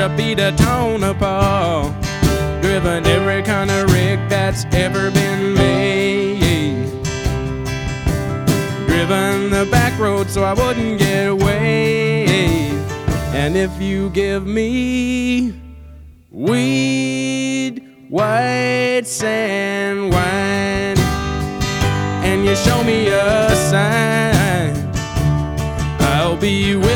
to beat a tone apart. Driven every kind of rig that's ever been made. Driven the back road so I wouldn't get away. And if you give me weed, white sand wine, and you show me a sign, I'll be with